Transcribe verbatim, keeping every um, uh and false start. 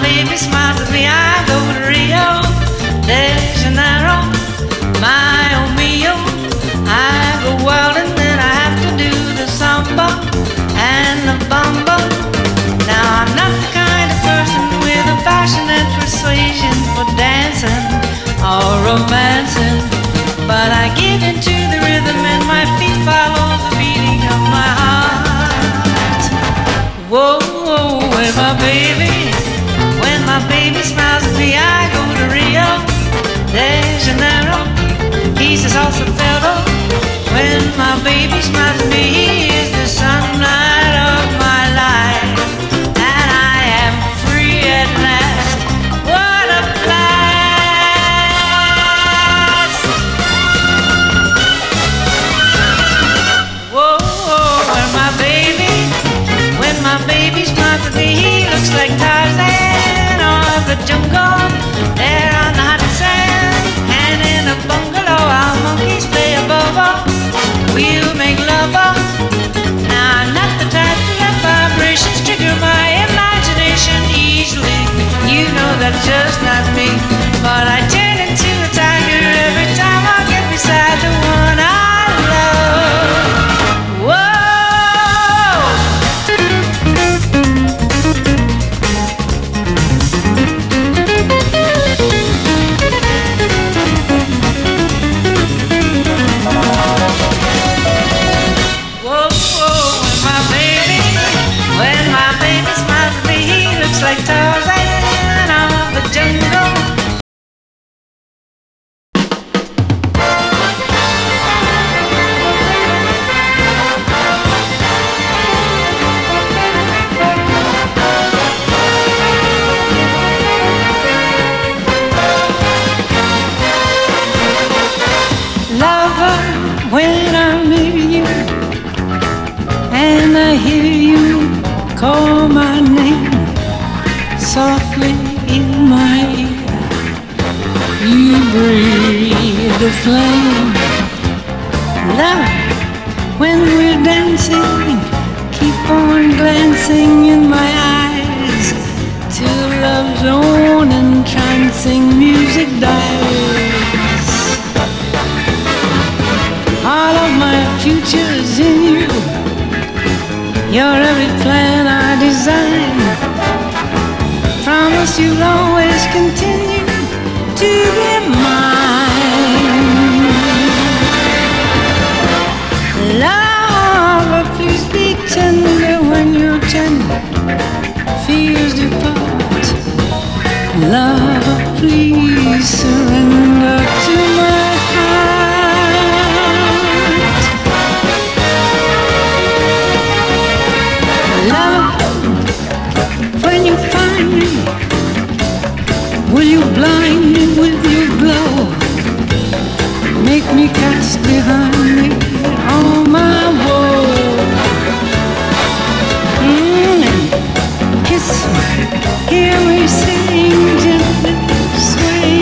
baby smiles at me, I go to Rio de Janeiro, my oh mio. I go wild and then I have to do the samba and the bamba. Now I'm not the kind of person with a passionate persuasion for dancing or romancing, but I give into the rhythm and my feet follow the beating of my heart. Whoa, whoa, when my baby, when my baby smiles at me, I go to Rio de Janeiro. He's a salsa fellow. When my baby smiles at me, he is the sunlight of my life, and I am free at last. What a blast! Whoa, whoa, when my baby, when my baby smiles at me, he looks like Tarzan of the jungle. There on the hot sand, and in a bungalow, our monkeys play a bobo. We'll make love up. Now I'm not the type to let vibrations trigger my imagination easily. You know that's just not me. But I turn into a tiger every time I get beside the one I love. Like Tarzan of the jungle. Lover, when I'm near you and I hear you call my name softly in my ear, you breathe the flame. Love, when we're dancing, keep on glancing in my eyes till love's own entrancing music dies. All of my future's in you. You're every plan I design. Promise you'll always continue to be mine. Lover, please be tender when your tender fears depart. Lover, please surrender to my